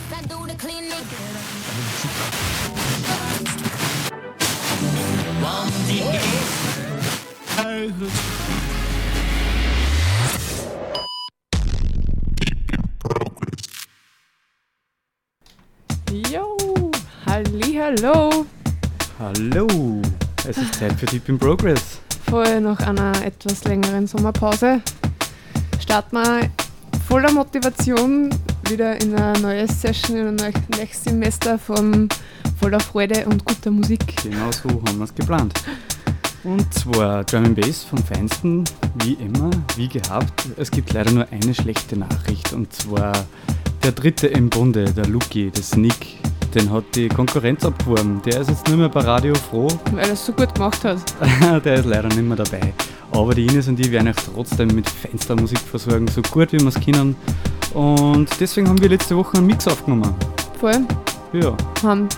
Jo, hallihallo. Hallo, es ist Zeit für Deep in Progress. Vor nach einer etwas längeren Sommerpause starten wir voller Motivation wieder in eine neue Session, in ein neues Semester von voller Freude und guter Musik. Genau so haben wir es geplant. Und zwar Drum & Bass vom Feinsten, wie immer, wie gehabt. Es gibt leider nur eine schlechte Nachricht, und zwar der dritte im Bunde, der Luki, der Sneak. Den hat die Konkurrenz abgeworben. Der ist jetzt nicht mehr bei Radio froh. Weil er es so gut gemacht hat. Der ist leider nicht mehr dabei. Aber die Ines und ich werden euch trotzdem mit feinster Musik versorgen, so gut wie wir es können. Und deswegen haben wir letzte Woche einen Mix aufgenommen. Voll. Ja. Haben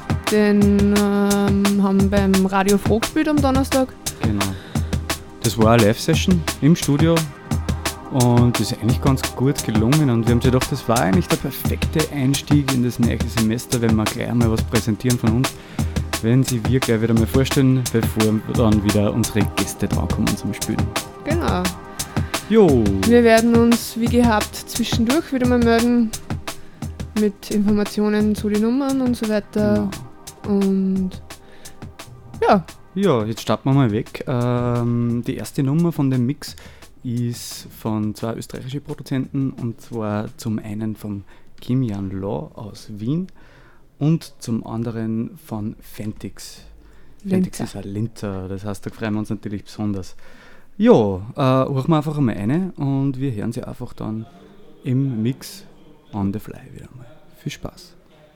beim Radio Froh gespielt am Donnerstag. Genau. Das war eine Live-Session im Studio und das ist eigentlich ganz gut gelungen, und wir haben sich gedacht, das war eigentlich der perfekte Einstieg in das neue Semester, wenn wir gleich mal was präsentieren von uns, wenn sie wir gleich wieder mal vorstellen, bevor dann wieder unsere Gäste drankommen zum Spielen. Genau. Jo. Wir werden uns wie gehabt zwischendurch wieder mal melden mit Informationen zu den Nummern und so weiter. Genau. Und ja. Ja, jetzt starten wir mal weg. Die erste Nummer von dem Mix ist von zwei österreichischen Produzenten, und zwar zum einen von Kimian Law aus Wien und zum anderen von Fentix. Fentix ist ein Linzer, das heißt, da freuen wir uns natürlich besonders. Ja, hören wir einfach einmal eine und wir hören sie einfach dann im Mix on the fly wieder mal. Viel Spaß!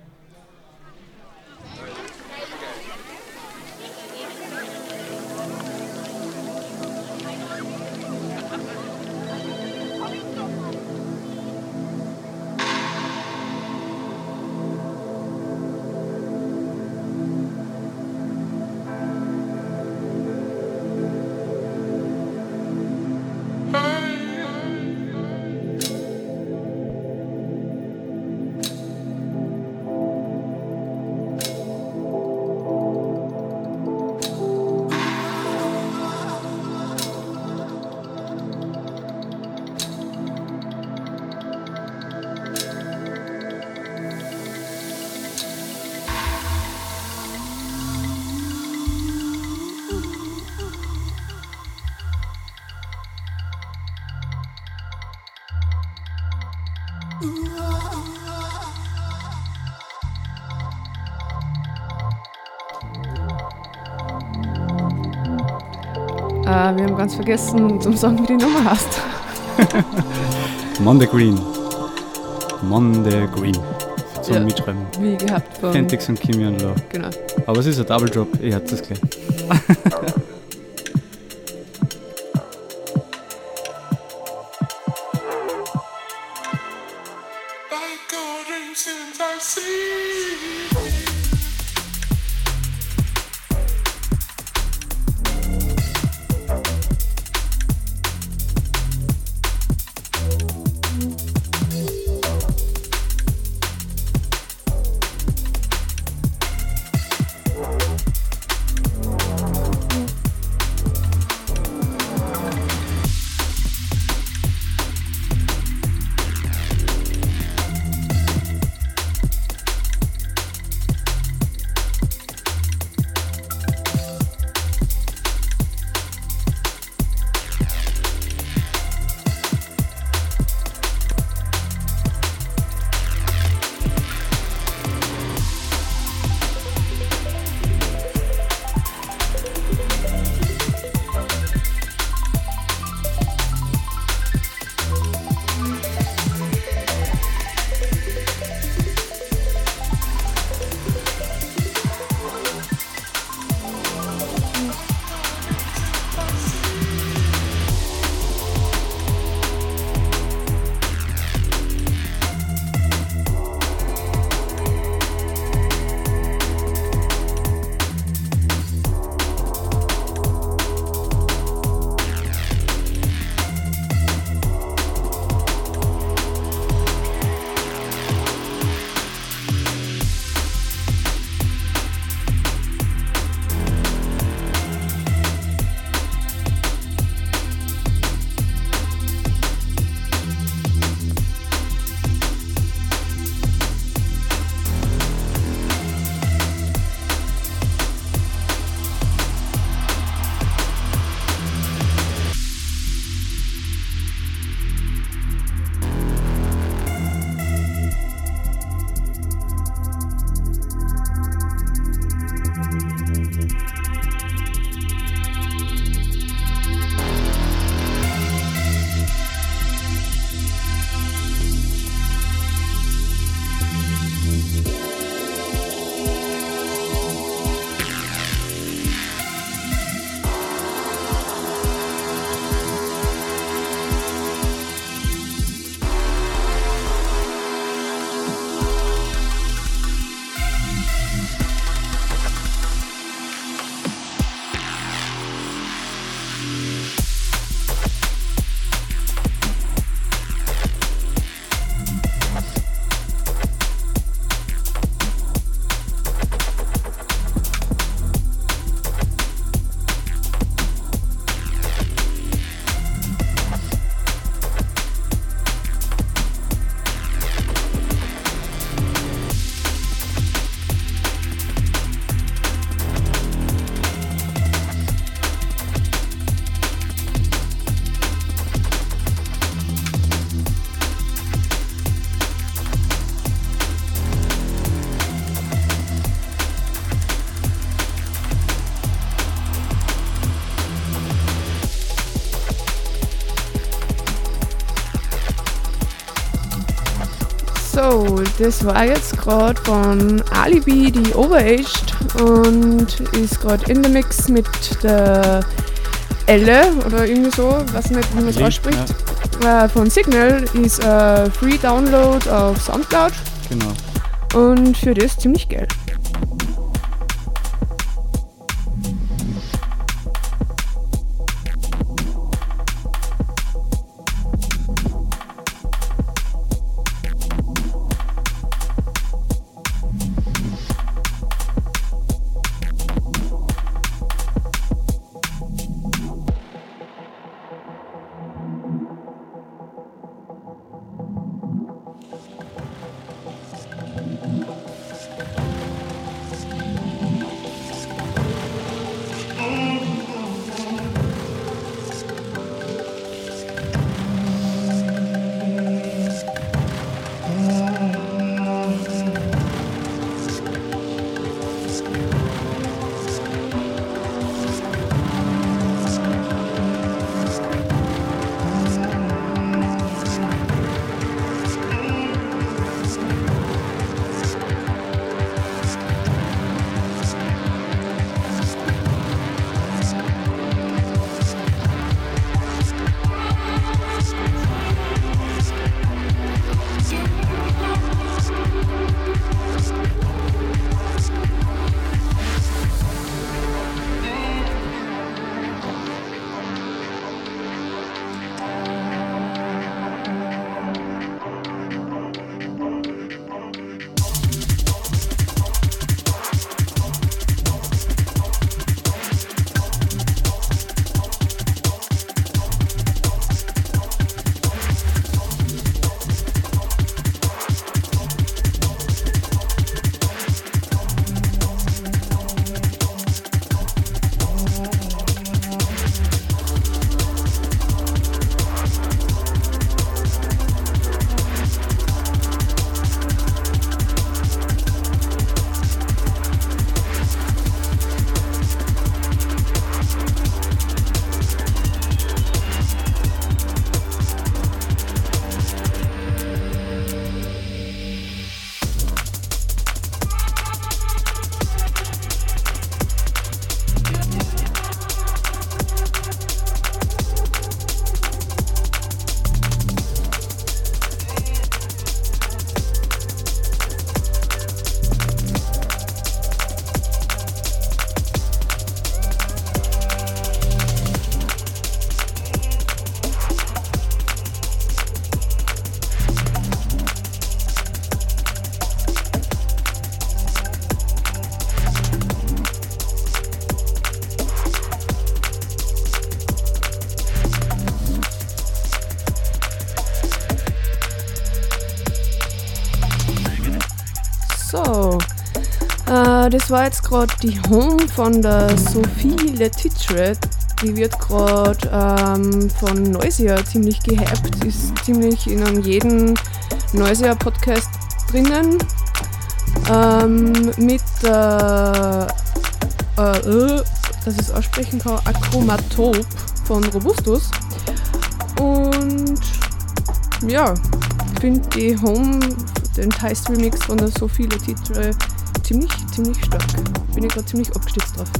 Wir haben ganz vergessen zum sagen, wie die Nummer heißt. Monday Green. Monday Green. Zum Ja, Mitschreiben. wie gehabt von... Fentix und Kimian Law. Genau. Aber es ist ein Double Drop, ihr habt das gleich. So, das war jetzt gerade von Alibi, die Overaged, und ist gerade in der Mix mit der Elle oder irgendwie so, weiß nicht, wie man es ausspricht. Ja. Von Signal ist Free Download auf Soundcloud. Genau. Und für das ziemlich geil. So, das war jetzt gerade die Home von der Sophie Letitre. Die wird gerade von Noisia ziemlich gehypt, ist ziemlich in jedem Noisia Podcast drinnen. Mit dass ich es aussprechen kann, Achromatop von Robustus. Und ja, ich finde die Home, den Heist Remix von der Sophie Letitre ziemlich stark. Bin ich gerade ziemlich abgestützt drauf.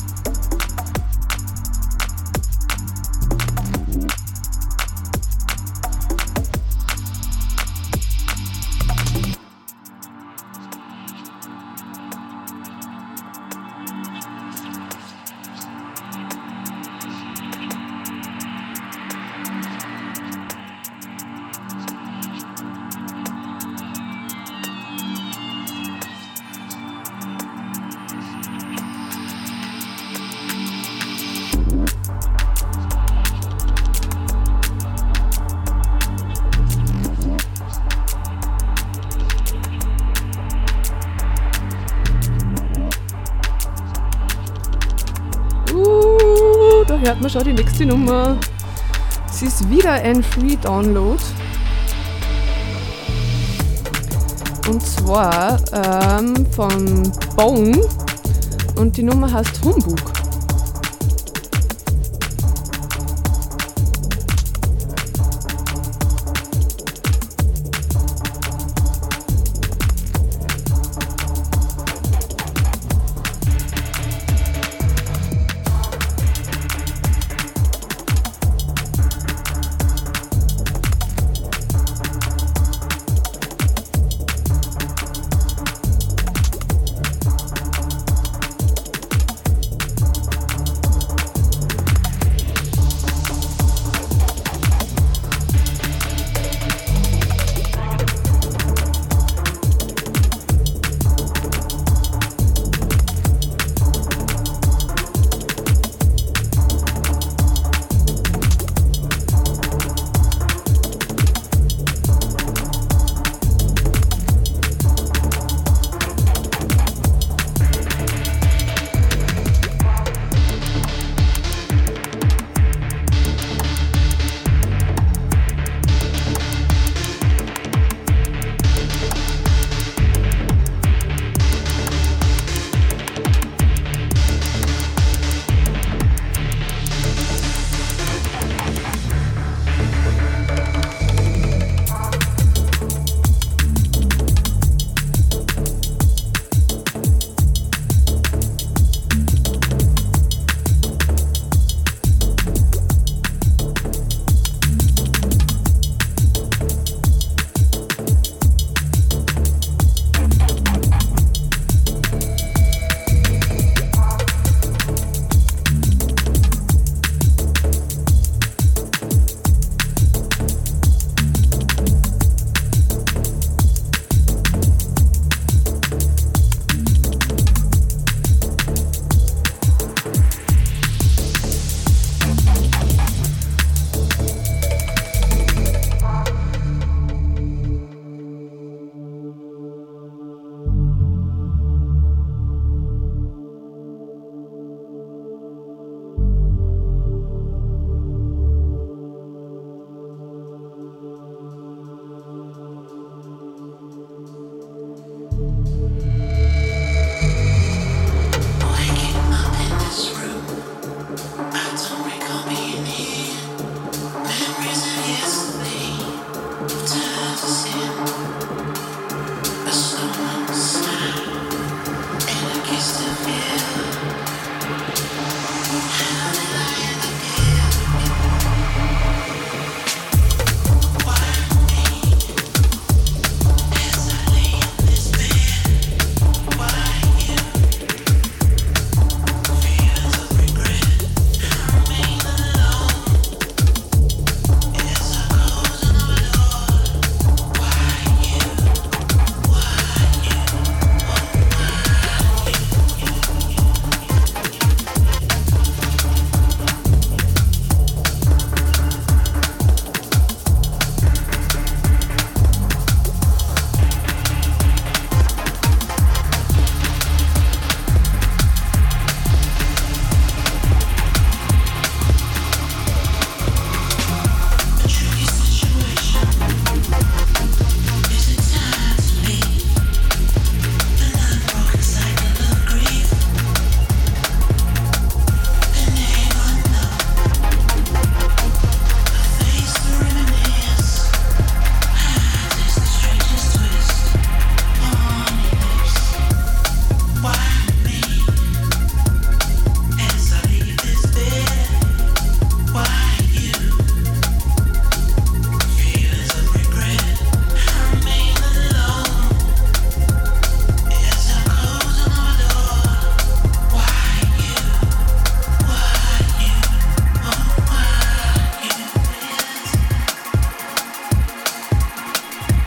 Da hört man schon die nächste Nummer. Es ist wieder ein Free Download. Und zwar von Bone. Und die Nummer heißt Humbug.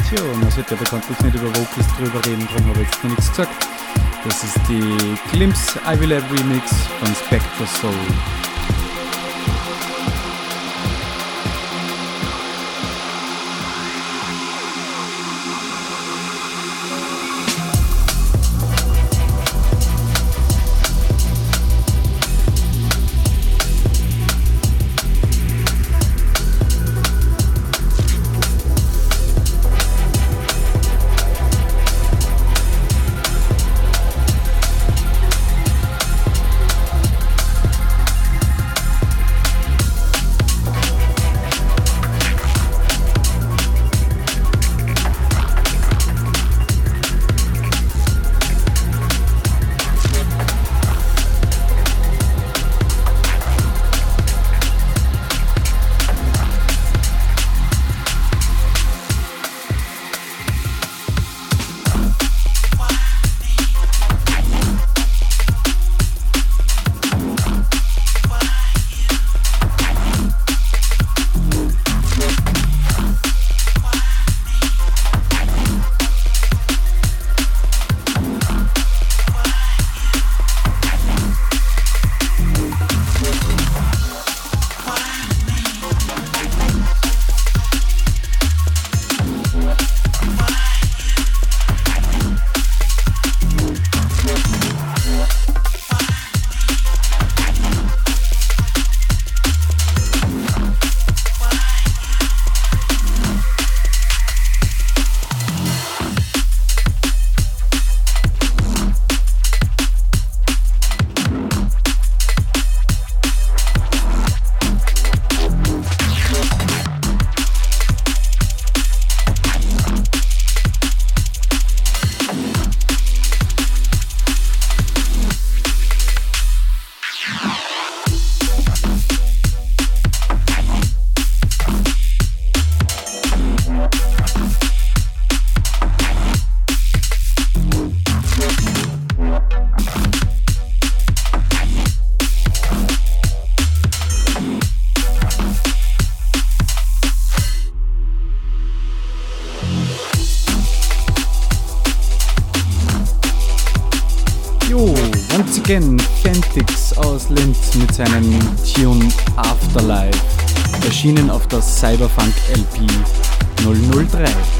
Tja, man sollte ja bekanntlich nicht über Vocals drüber reden, darum habe ich jetzt noch nichts gesagt. Das ist die Glimpse I Will Have Remix von Spectre Soul. Once again, Fentix aus Linz mit seinem Tune Afterlife, erschienen auf der Cyberfunk LP 003.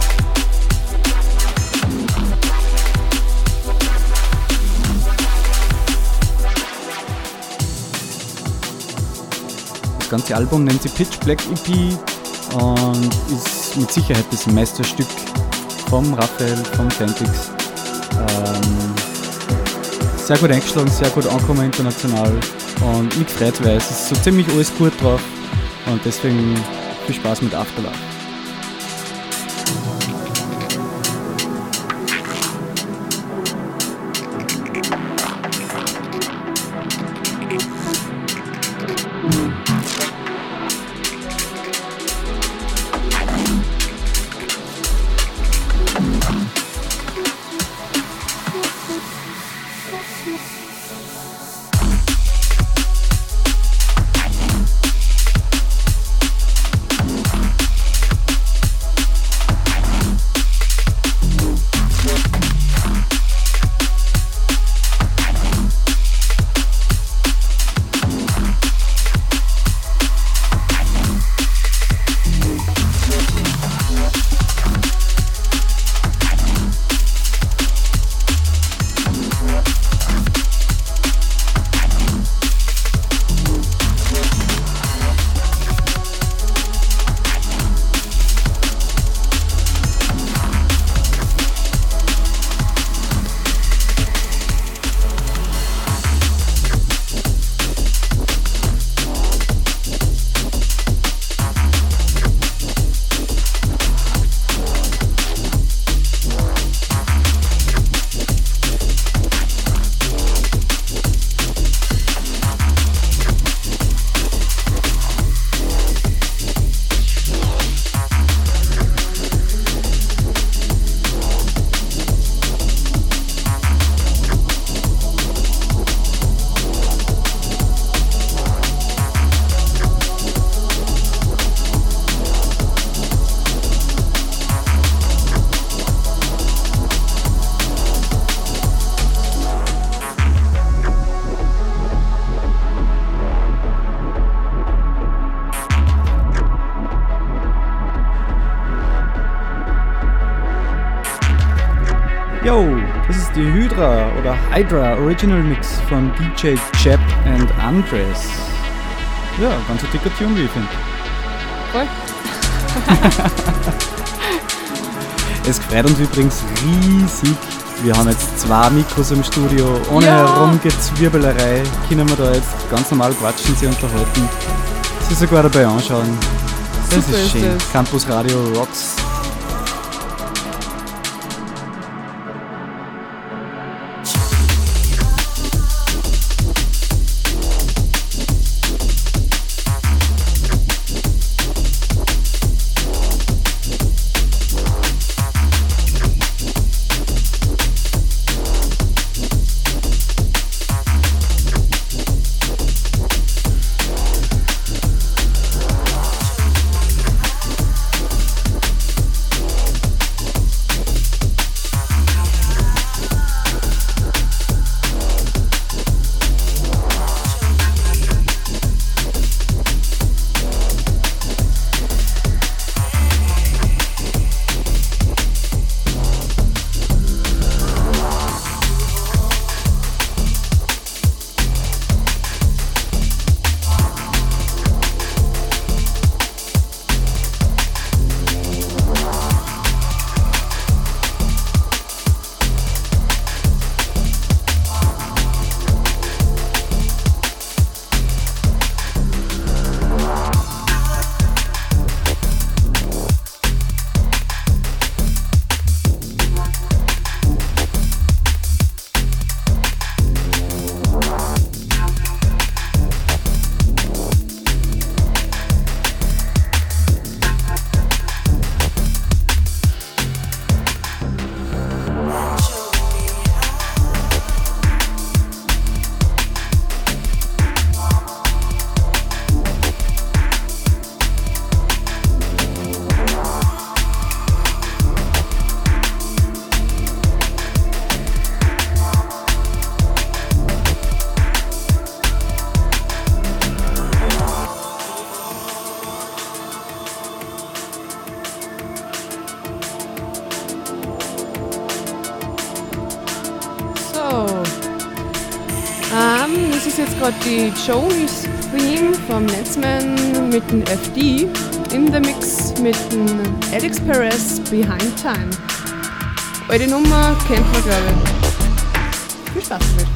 Das ganze Album nennt sich Pitch Black EP und ist mit Sicherheit das Meisterstück vom Raphael, vom Fentix. Sehr gut eingeschlagen, sehr gut angekommen international und mich freut, weil es ist so ziemlich alles gut drauf und deswegen viel Spaß mit Afterlife. Yo, das ist die Hydra oder Hydra Original Mix von DJ Jeb and Andres. Ja, ganz ein dicker Tune, wie ich finde. Voll. Es freut uns übrigens riesig. Wir haben jetzt 2 Mikros im Studio. Ohne Herumgezwirbelerei können wir da jetzt ganz normal quatschen, sie unterhalten. Sie sogar dabei anschauen. Das Super ist schön. das. Campus Radio Rocks. Das ist jetzt gerade die Joey Stream vom Netzman mit dem FD in der Mix mit dem Alex Perez Behind Time. Eure Nummer kennt man, glaube ich. Viel Spaß damit.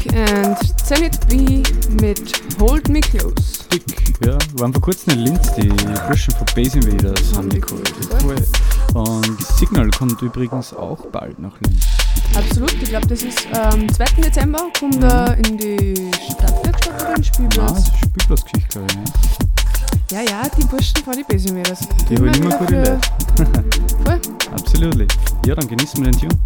and Zenit B mit Hold Me Close. Dick, ja, waren vor kurzem in Linz, die Burschen von Base Invaders haben die geholt. Cool. Und Signal kommt übrigens auch bald nach Linz. Absolut, ich glaube, das ist am 2. Dezember, kommt er in die Stadtwerkstatt oder in den Spielplatz. Ah, Spielplatzgeschichte, glaube ich. Ne? Ja, die Burschen von die Base Invaders. Die holen immer gute Leute. Voll. Absolut. Ja, dann genießen wir den Tune.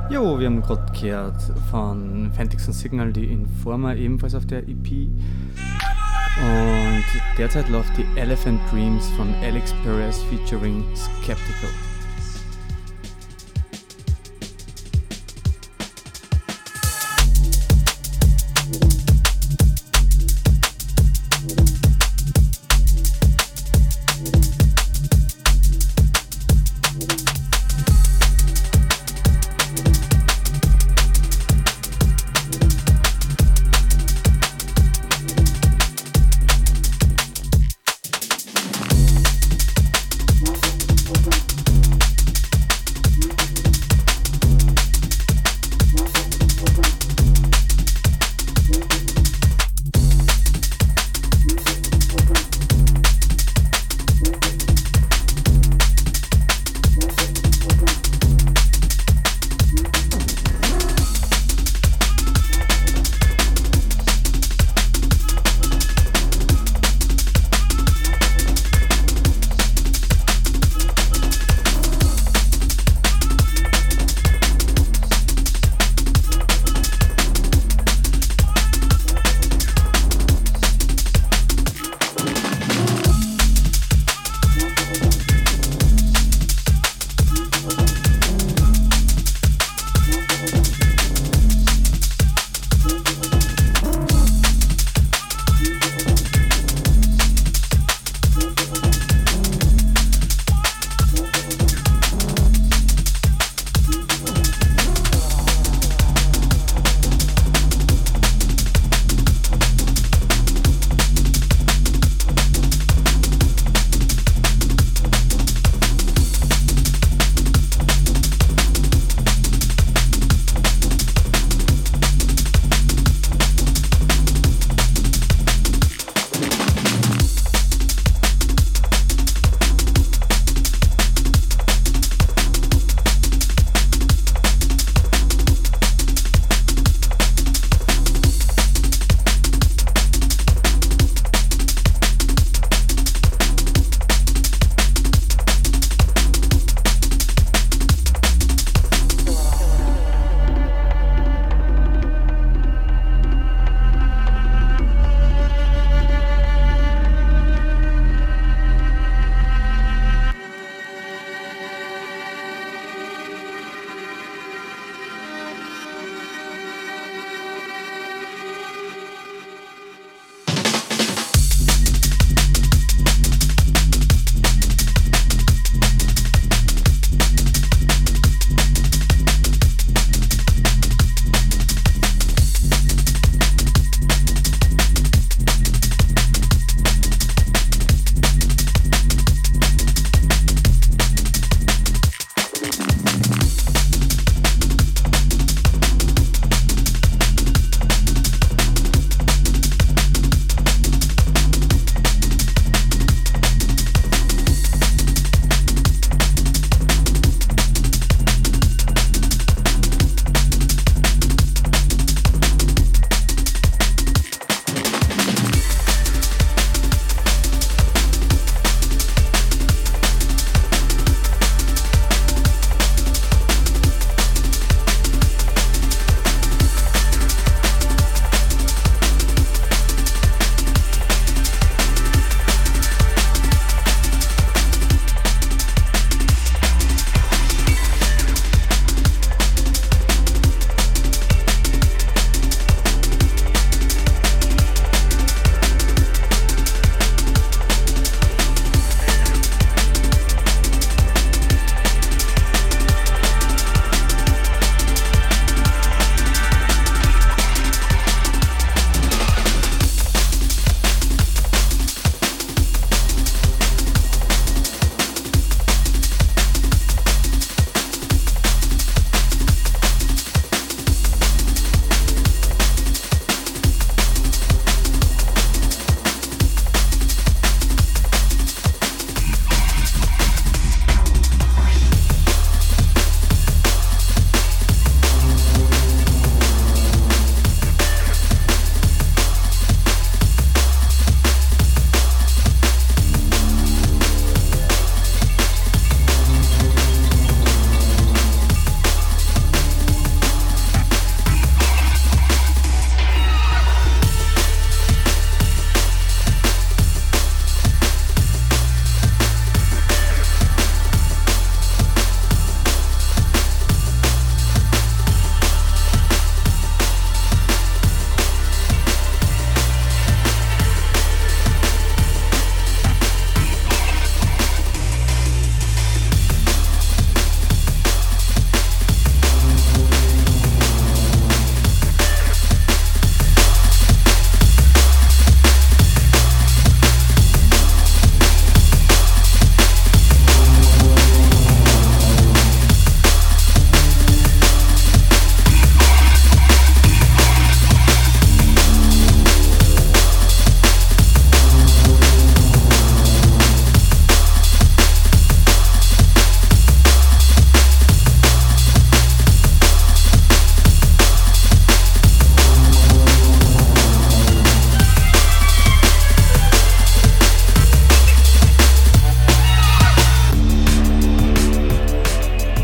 Jo, wir haben gerade gehört von Fantix und Signal, die Informer, ebenfalls auf der EP. Und derzeit läuft die Elephant Dreams von Alex Perez featuring Skeptical.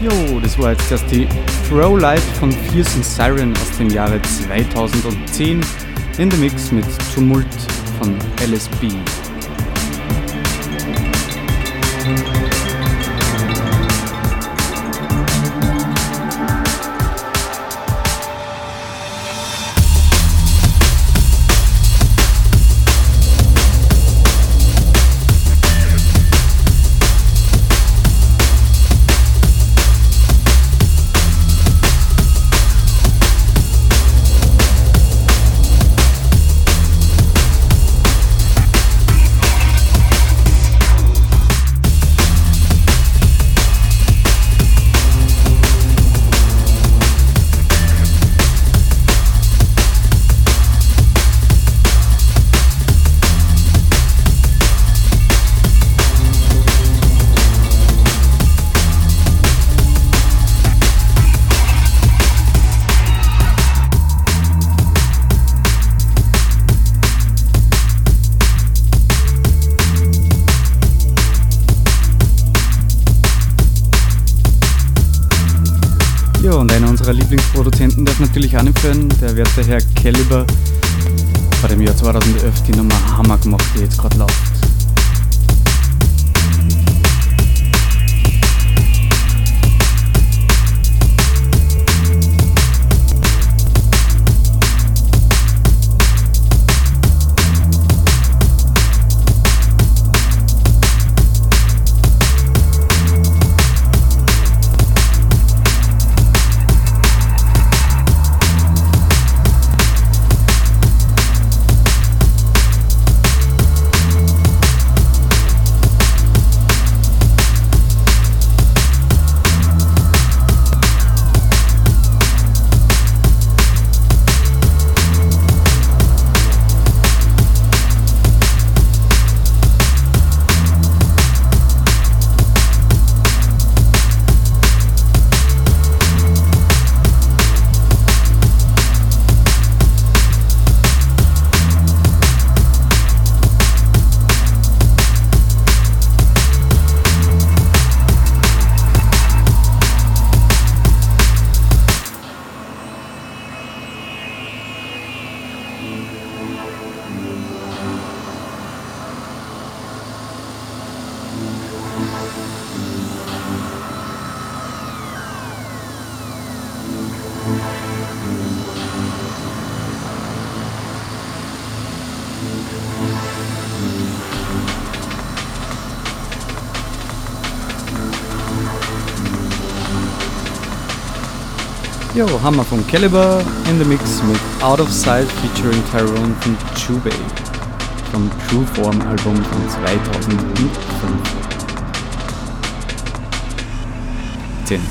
Jo, das war jetzt erst die Throw Light von Fierce and Siren aus dem Jahre 2010 in the Mix mit Tumult von LSB. Und einer unserer Lieblingsproduzenten darf natürlich auch nicht fehlen, der werte Herr Caliber, hat im Jahr 2011 die Nummer Hammer gemacht, die jetzt gerade läuft. Jo, Hammer von Caliber in the Mix mit Out of Sight featuring Tyrone von Jubei vom True Form Album von 2005. 10.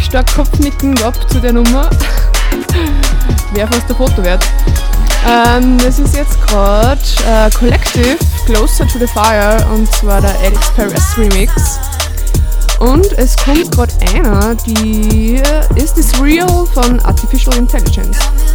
stark Kopfnicken gehabt zu der Nummer. Wäre fast ein Foto wert. Das ist jetzt gerade Collective, Closer to the Fire, und zwar der Alex Perez Remix. Und es kommt gerade einer, die Is This Real von Artificial Intelligence.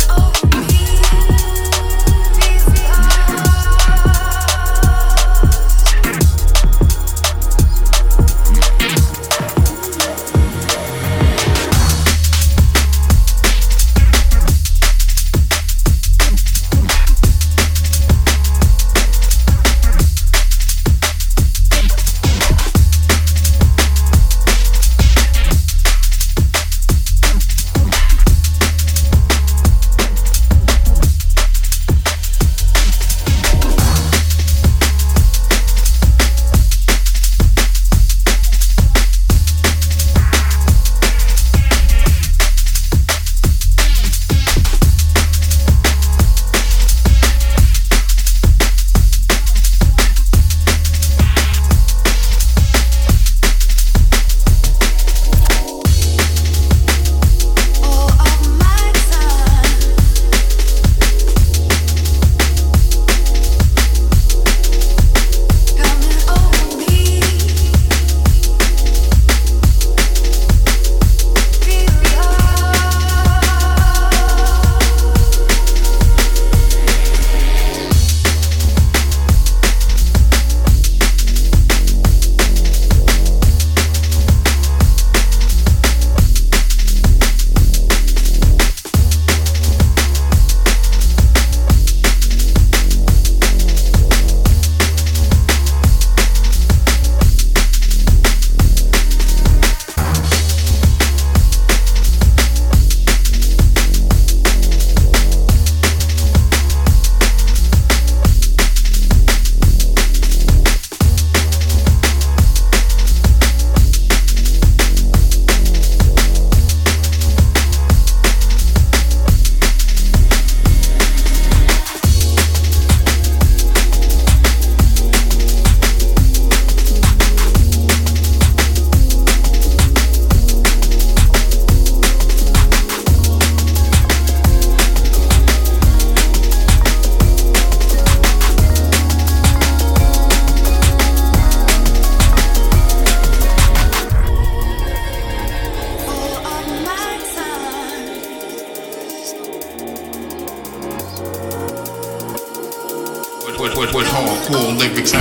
with hardcore lyrics.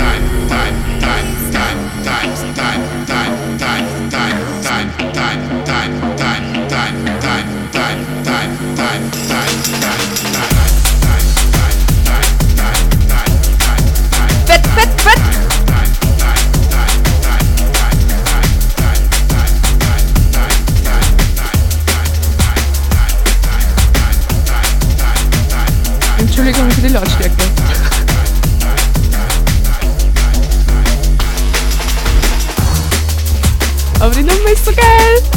Entschuldigung für die Lautstärke. Aber die Nummer ist so geil!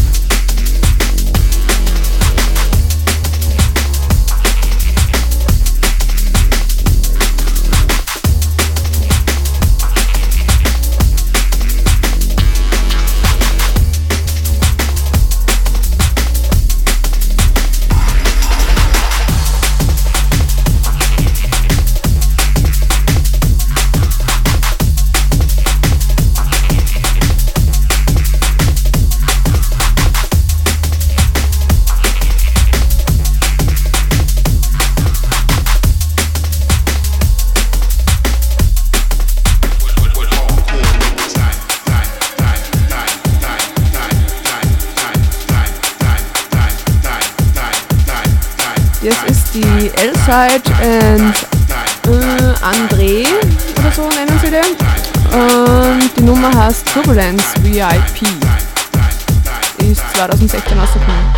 Das ist die L-Side and André oder so nennen sie den. Und die Nummer heißt Turbulence VIP. Ist 2016 rausgekommen.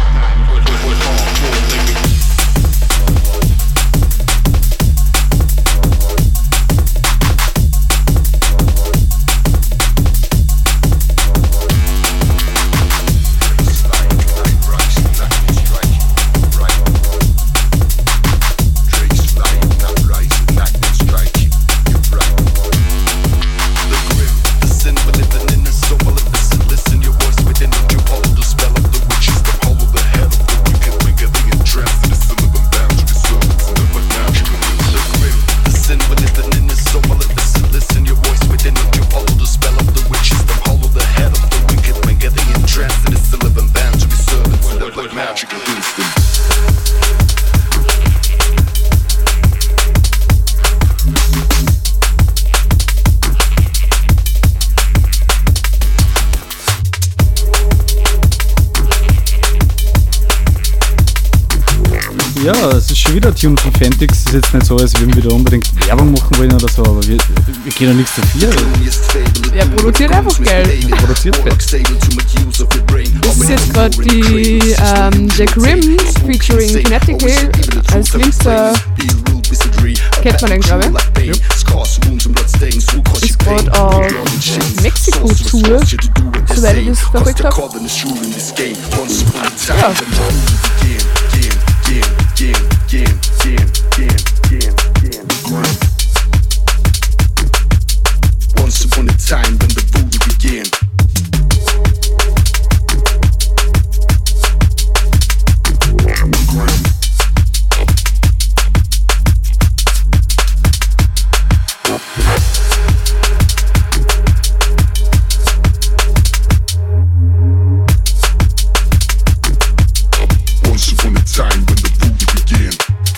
Listen, living in the soul of this. Listen, your voice within it, you hold the spell of the Ja, es ist schon wieder ein Tune von Fentix. Es ist jetzt nicht so, als würden wir da unbedingt Werbung machen wollen oder so, aber wir gehen ja nichts dafür. Er produziert einfach Geld. Er produziert Fett. Das ist jetzt gerade die Jack Rim featuring Kinetic als linker. Kennt man den, glaube ich? Ja. Ist gerade auf Mexiko-Tour, soweit ich das verfolgt habe. Ja. Once upon a time when the voodoo began. Once upon a time when the voodoo began.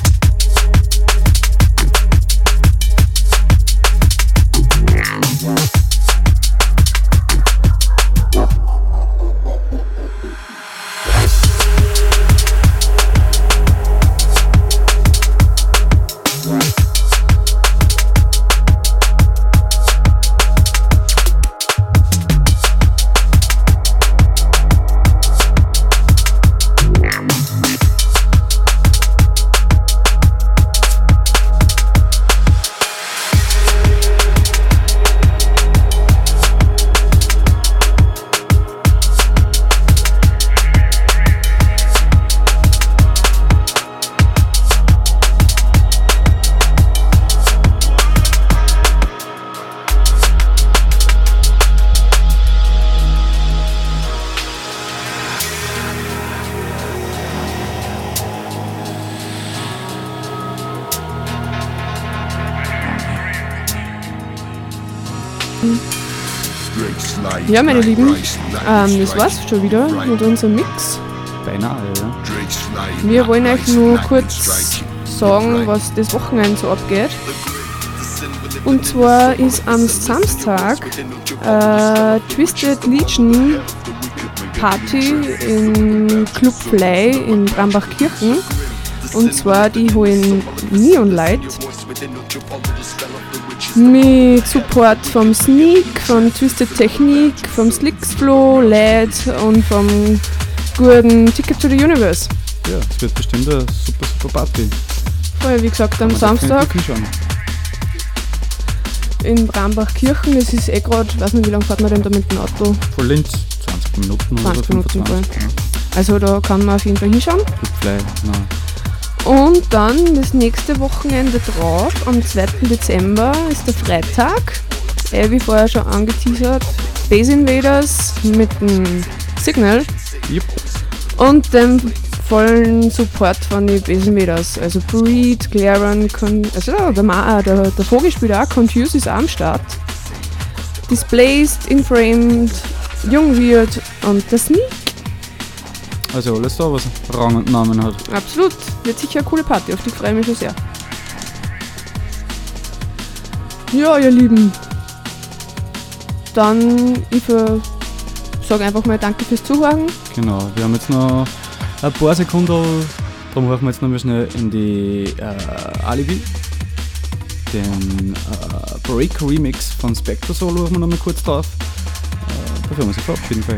Ja, meine Lieben, das war's schon wieder mit unserem Mix. Beinahe, ja. Wir wollen euch nur kurz sagen, was das Wochenende so abgeht. Und zwar ist am Samstag Twisted Legion Party im Club Fly in Brambachkirchen. Und zwar die holen Neon Light mit Support vom Sneak, von Twisted Technique, vom Slicksflow, LED und vom guten Ticket to the Universe. Ja, es wird bestimmt eine super Party. Vorher, wie gesagt, am Samstag in Brambachkirchen. Das ist gerade, weiß nicht, wie lange fährt man denn da mit dem Auto? Von Linz 20 Minuten 20 oder 25. Minuten. Ja. Also da kann man auf jeden Fall hinschauen. Fly, nein. Und dann das nächste Wochenende drauf, am 2. Dezember, ist der Freitag. Wie vorher schon angeteasert, Space Invaders mit dem Signal. Yep. Und dem vollen Support von den Space Invaders. Also Breed, Claren, also der Vogel spielt auch, Confuse ist auch am Start. Displaced, Inframed, Young Weird und der Sneak. Also alles da, was Rang und Namen hat. Absolut, wird sicher eine coole Party, auf die freue ich mich schon sehr. Ja, ihr Lieben, dann ich sage einfach mal danke fürs Zuhören. Genau, wir haben jetzt noch ein paar Sekunden, darum hören wir jetzt noch mal schnell in die Alibi. Den Break Remix von Spectre Solo hören wir noch mal kurz drauf. Bevor wir uns verabschieden.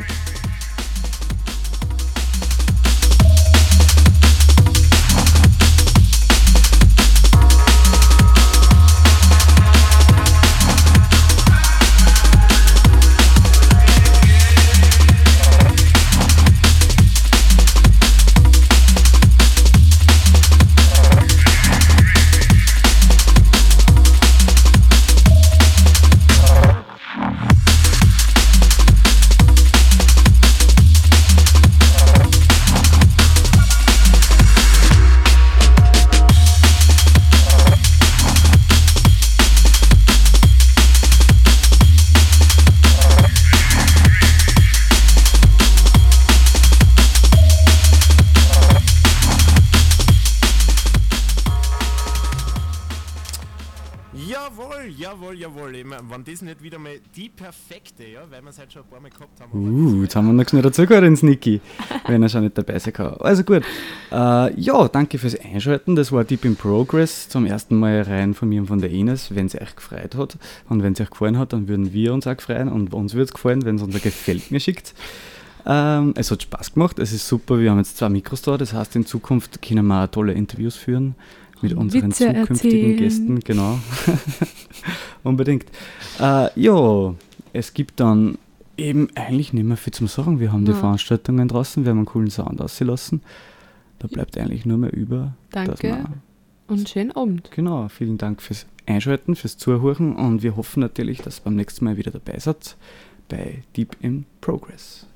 Jawohl. Ich mein, wenn das nicht wieder mal die perfekte, ja, weil wir es halt schon ein paar Mal gehabt haben. Jetzt haben wir noch schnell dazugehört ins Niki, wenn er schon nicht dabei sein kann. Also gut. Ja, danke fürs Einschalten. Das war Deep in Progress. Zum ersten Mal rein von mir und von der Ines. Wenn es euch gefreut hat und wenn es euch gefallen hat, dann würden wir uns auch freuen und uns würde es gefallen, wenn es uns ein Gefällt mir schickt. Es hat Spaß gemacht, es ist super. Wir haben jetzt 2 Mikros da, das heißt, in Zukunft können wir auch tolle Interviews führen mit unseren Witze zukünftigen erzählen. Gästen. Genau. Unbedingt. Ja, es gibt dann eben eigentlich nicht mehr viel zum Sagen. Wir haben die Veranstaltungen draußen, wir haben einen coolen Sound ausgelassen. Da bleibt eigentlich nur mehr über. Danke und schönen Abend. Genau, vielen Dank fürs Einschalten, fürs Zuhören und wir hoffen natürlich, dass ihr beim nächsten Mal wieder dabei seid bei Deep in Progress.